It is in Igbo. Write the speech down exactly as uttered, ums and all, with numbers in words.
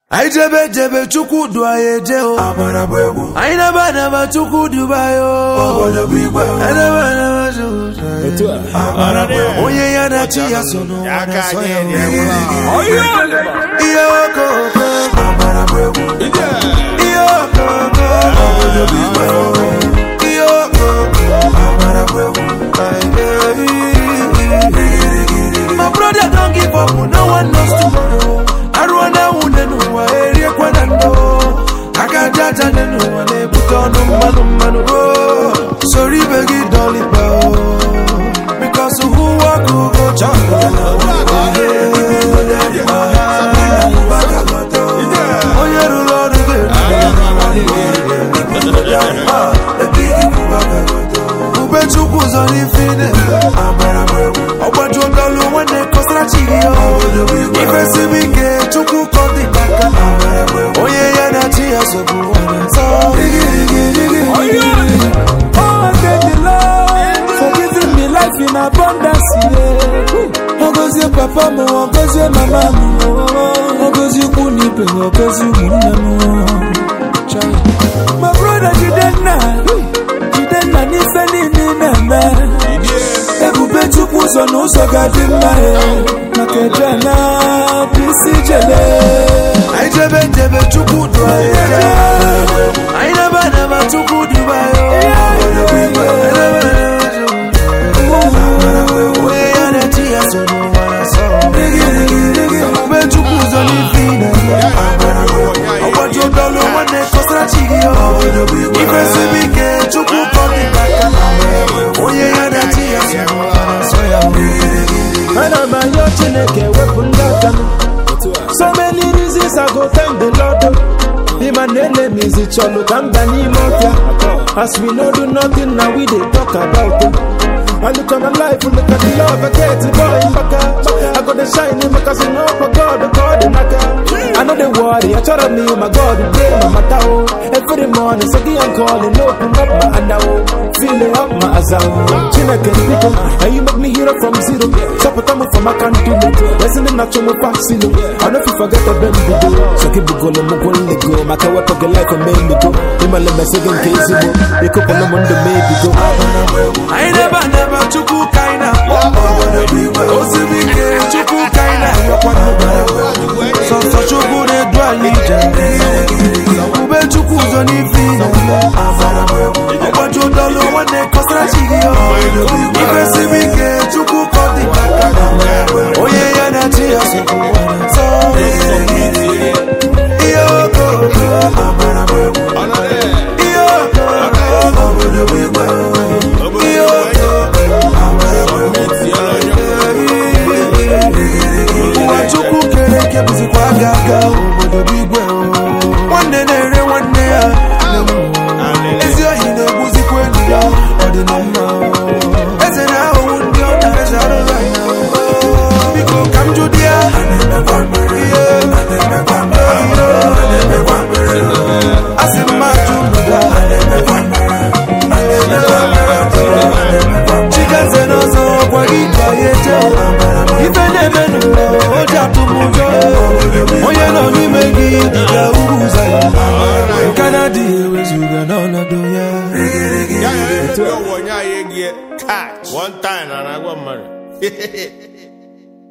I jebe jebe chukudu ayeje o abara bwego I never never chukudu bayo obodo bigwe I never never chukudu abara bwego oye yana chia sono wana soya oyo iyo koko abara bwego iyo koko obodo bigwe iyo koko abara bwego my brother don't give up no one knows tomorrow Arwana unenu wa area kwa nando Akajaja nenu wa nebutonu manu manu oh Sorry begi dolly bao Because who walk who go chakra Oye rulo ruge Ube chuku zoni fine Oba jondalo wane kostra chigio Ife sibike chuku kondi baka Oye yana chia sobu wana So Digi digi digi Oh I thank the Lord For giving me life in abundance yeah. Ogozi papa mo, ogozi mama mo Ogozi kuni pe, ogozi muna mo My brother Jidenna Jidenna nifeni ni neme Ebube chukwu so n'ụzọ ga-adị mma Makejana bisi jele I jebe jebe chukwu du ayeje I never never chukwu du bayo Oye yana chia sono wana so Ube chukwu zo nifine Oba jondalo wane kostra chigio Ife sibike chukwu kondi baka Oye yana chia sono wana soya Ana ma yo Chineke wepụ ndaka m So many reasons I go thank the Lord Him and enemies it's all ka mba n'ime ọfịa As we no do nothing now we dey talk about it I look at my life, look at the love I get, boy, baka I got the shine in my cousin, oh my God, God, naka I know they worry, I try to me, my God, day, my matao Every morning, so I'm calling, open up my andao Feeling up my azao Chineke people, and you make me hero from zero Support me from my country, listening not to my past I know if you forget the baby do So keep it going, I'm going to go My car work your life and make me go In my lemon, second case, you could put them on the maybe go I never, never Chuku kaina Osibike chuku kaina So so chuku ne dwali Ube chuku zoni fina Oba jondalo wane kostra chigio Ife sibike chuku kodi baka Oye yana chia siku wana So Iyo koko Iyo koko Iyo Wachuku kereke buzi kwa gaga Obodo bigwe Wande nere wande ya Ezi ya hine buzi kwenye ya Odi nama Eze na undi ona Ejaro zaina Biko kamjudia Aneme kwa mbere Aneme kwa mbere Asima jumuda Aneme kwa mbere Aneme kwa mbere Chiga zenozo kwa gita yeje Ifene menu oja tumujo Oye no mi megi dika uruza ya Kanadi wezuga nona doya Yeah, yeah, yeah. One time and I got married.